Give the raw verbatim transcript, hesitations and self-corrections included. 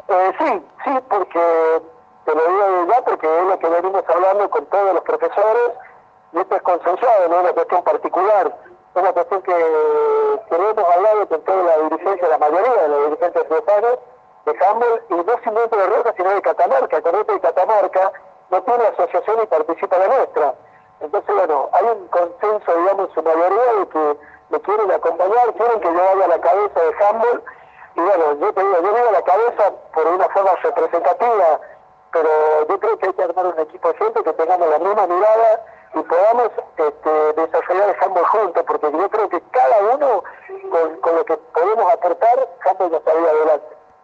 Eh, sí, sí, porque te lo digo ya, porque es lo que venimos hablando con todos los profesores, y esto es consensuado, no es una cuestión particular, es una cuestión que, que lo hemos hablado con toda la dirigencia, la mayoría de los dirigentes triopanos de handball, y no simplemente de Roca, sino de Catamarca. Correcto, de Catamarca no tiene asociación y participa la nuestra. Entonces, bueno, hay un consenso, digamos, en su mayoría de que me quieren acompañar, quieren que yo vaya a la cabeza de handball. Y bueno, yo te digo, yo digo a la cabeza por una forma representativa, pero yo creo que